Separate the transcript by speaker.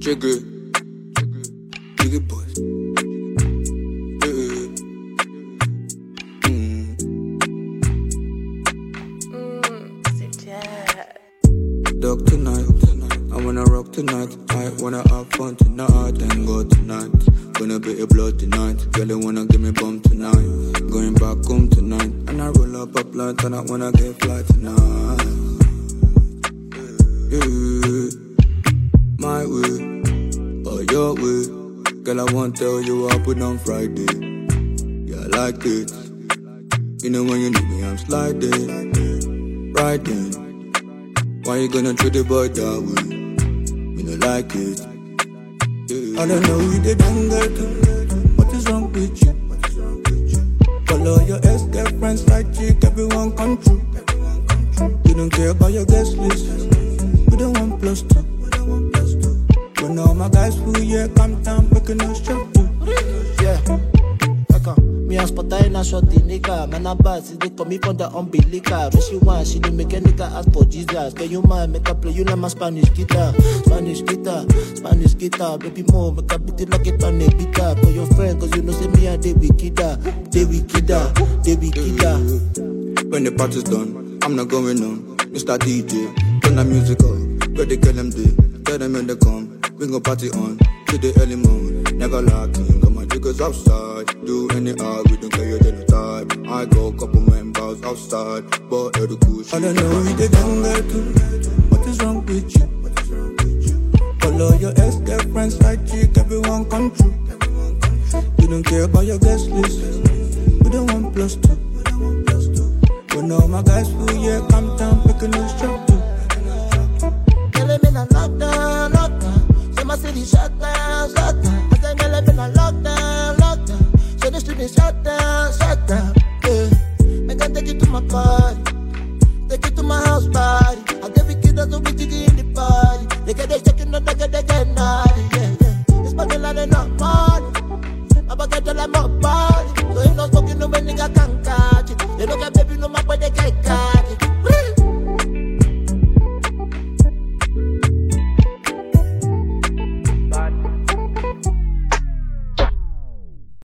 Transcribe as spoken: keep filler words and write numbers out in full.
Speaker 1: Jiggy, jiggy boys. Yeah. Mm.
Speaker 2: Mm, c'est jazz.
Speaker 1: Dog tonight, I wanna rock tonight. I wanna have fun tonight and go tonight. Gonna be a blood tonight. Girl, they wanna give me bum tonight. Going back home tonight. And I roll up a blunt and I wanna get fly tonight. Yeah. My way. Or your way. Girl, I won't tell you what happened on Friday. Yeah, I like it. You know when you need me, I'm sliding. Riding. Why you gonna treat the boy that way? Me no like it. Yeah. I don't know you did girl. What is wrong with you? Follow your ex-girlfriends, side chick, everyone come true. You don't care about your guest list. We don't want plus two. When all my guys fool, yeah, come down, making no shot too.
Speaker 3: Yeah, okay. Me and Spotta in a shorty nigga. Man a bad, see they come me from the umbilical. When she want, she do make a nigga ask for Jesus. Can you mind make a play, you like my Spanish guitar. Spanish guitar, Spanish guitar. Baby more, make a beat it like it on a guitar. For your friend, cause you know say me and they be kidda. They be kidda, they be kidda.
Speaker 1: When the party's done, I'm not going on. Mister D J, turn the music up. Where they kill them day, tell them when they come. We gon' party on, to the early morning. Never locking, got my niggas outside. Do any art, we don't care your daily type. I go couple members outside, but you're the cool shit. I don't know you did girl too. What is wrong with you? Follow your ex-girlfriends, side chick, everyone come true. You don't care about your guest list. We don't want plus two. When all my guys fool, yeah, come down, picking no shot too.
Speaker 3: Tell them in a lockdown, lockdown. Say my city shut down, shut down.